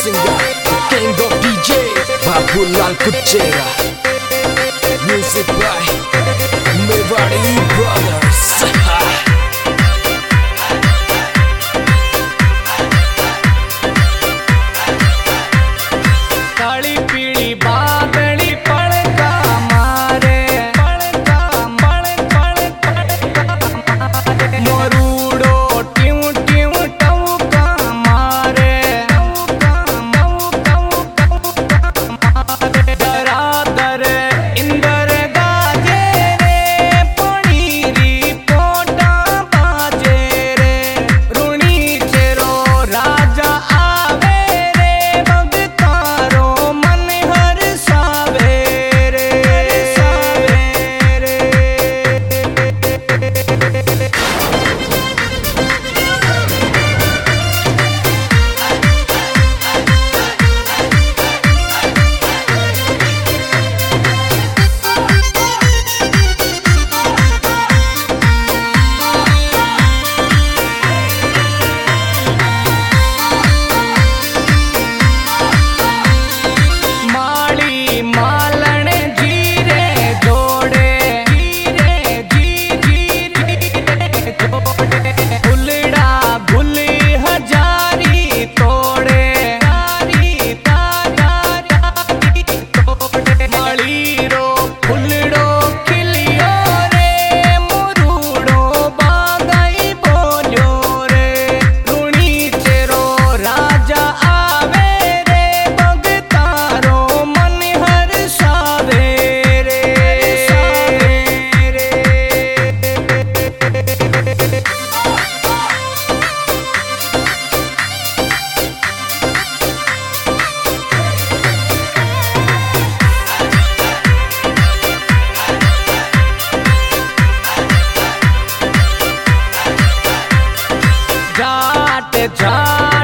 singer, the king of DJ, Babulal Kuchera. Music by Mewari Brothers. काली पीली बादली पड़का मारे, मोरूड़ो ट्यू ट्यू टौका मारे, दरादर इंदर गाजे रे, पणीरी पोटा बाजे रे, रुणी चेरो राजा आवे रे, भगतारो मन हर सावे रे। माली मालन जीरे जोड़े, जोड़े फुलड़ा भुली हजारी तोड़े, मालीरो फुलड़ो खिलियो रे, मुरूड़ो बागाई बोलियो रे, रुणी चेरो राजा आवे रे, भगतारो मन हर सावे रे। जाट जा